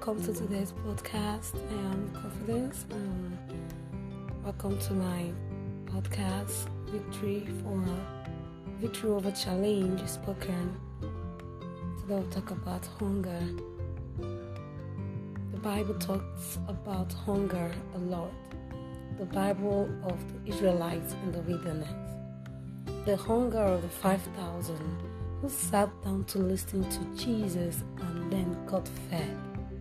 welcome to today's podcast. I am Confidence. Welcome to my podcast, Victory Over Challenge Spoken. Today we'll talk about hunger. The Bible talks about hunger a lot. The Bible of the Israelites in the wilderness. The hunger of the 5,000 who sat down to listen to Jesus and then got fed.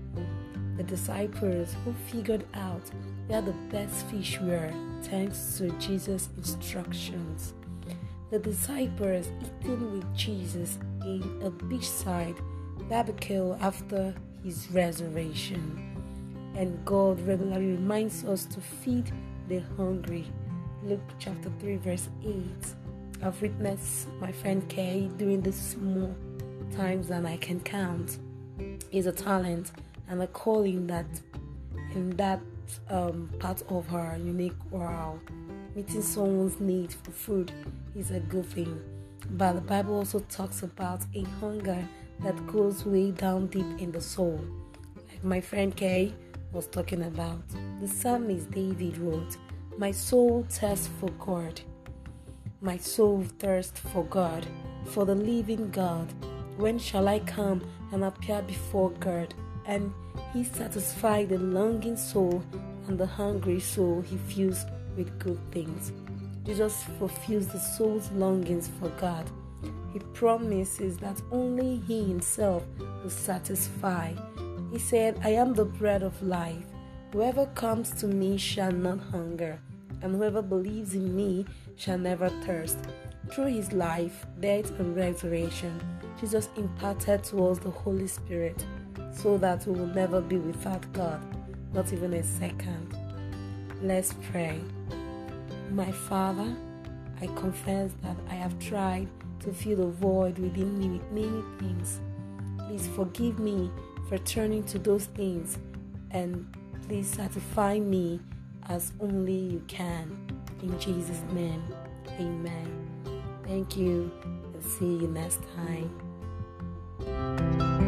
The disciples who figured out where the best fish were thanks to Jesus' instructions. The disciples eating with Jesus in a beachside barbecue after his resurrection. And God regularly reminds us to feed the hungry. Luke chapter 3 verse 8. I've witnessed my friend Kay doing this more times than I can count. It's a talent and a calling that in that part of her unique world. Meeting someone's need for food is a good thing. But the Bible also talks about a hunger that goes way down deep in the soul. Like my friend Kay was talking about. The psalmist David wrote, "My soul thirsts for God. My soul thirsts for God, for the living God. When shall I come and appear before God?" And he satisfies the longing soul, and the hungry soul he fills with good things. Jesus fulfills the soul's longings for God. He promises that only he himself will satisfy. He said, "I am the bread of life. Whoever comes to me shall not hunger, and whoever believes in me shall never thirst." Through his life, death, and resurrection, Jesus imparted to us the Holy Spirit so that we will never be without God, not even a second. Let's pray. My Father, I confess that I have tried to fill the void within me with many things. Please forgive me for turning to those things, and please satisfy me as only you can. In Jesus' name, amen. Thank you, and see you next time.